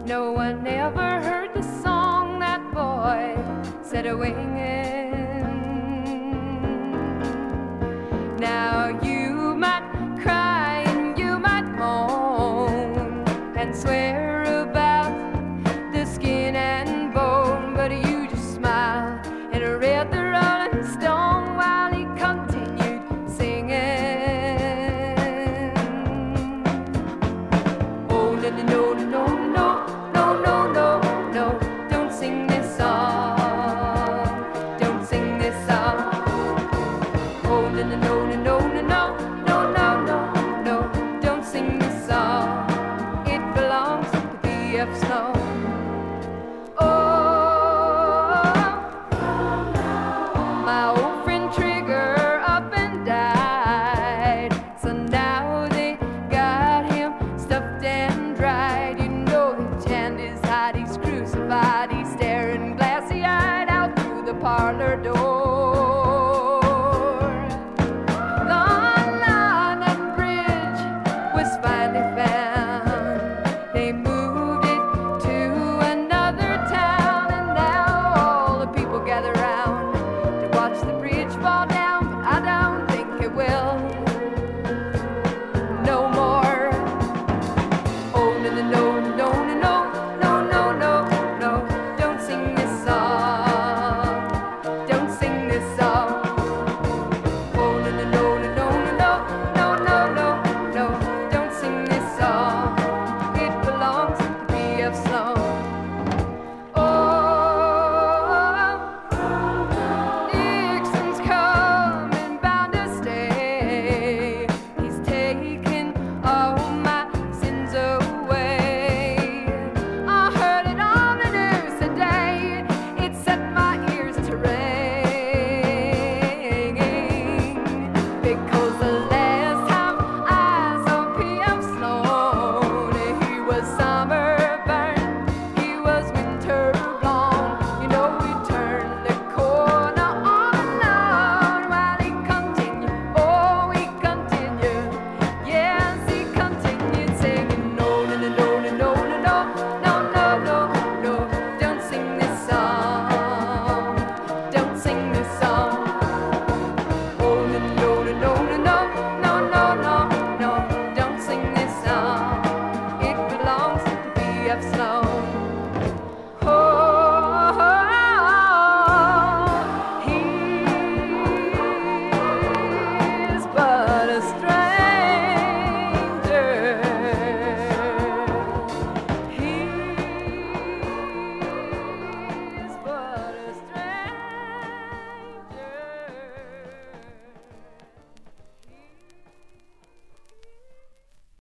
No one ever heard the song that boy set a winging. Now you might cry and you might moan and swear about the skin and bone, but you just smile and read the Rolling Stone while he continued singing. Oh, no, no, no, no, no, no, no, no, no, don't sing this song, don't sing this song. Oh, no, no, no, no, no, no, no, no, no, no, don't sing this song, it belongs to B.F. Sloan. My old friend Trigger up and died, so now they got him stuffed and dried. You know his hand is hot, he's crucified, he's staring glassy-eyed out through the parlor door.